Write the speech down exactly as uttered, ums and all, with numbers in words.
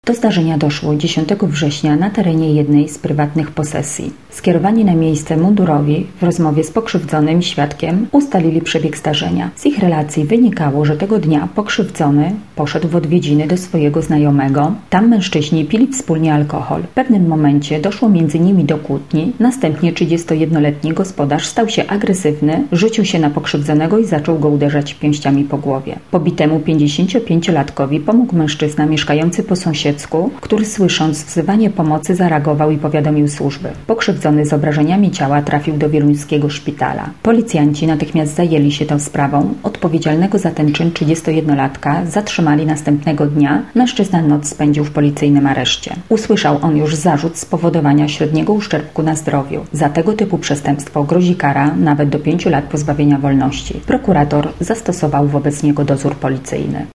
Do zdarzenia doszło dziesiątego września na terenie jednej z prywatnych posesji. Skierowani na miejsce mundurowi w rozmowie z pokrzywdzonym świadkiem ustalili przebieg zdarzenia. Z ich relacji wynikało, że tego dnia pokrzywdzony poszedł w odwiedziny do swojego znajomego. Tam mężczyźni pili wspólnie alkohol. W pewnym momencie doszło między nimi do kłótni. Następnie trzydziestojednoletni gospodarz stał się agresywny, rzucił się na pokrzywdzonego i zaczął go uderzać pięściami po głowie. Pobitemu pięćdziesięciopięciolatkowi pomógł mężczyzna mieszkający po sąsiedztwie, który słysząc wzywanie pomocy zareagował i powiadomił służby. Pokrzywdzony z obrażeniami ciała trafił do wieluńskiego szpitala. Policjanci natychmiast zajęli się tą sprawą. Odpowiedzialnego za ten czyn trzydziestojednolatka zatrzymali następnego dnia. Mężczyzna noc spędził w policyjnym areszcie. Usłyszał on już zarzut spowodowania średniego uszczerbku na zdrowiu. Za tego typu przestępstwo grozi kara nawet do pięciu lat pozbawienia wolności. Prokurator zastosował wobec niego dozór policyjny.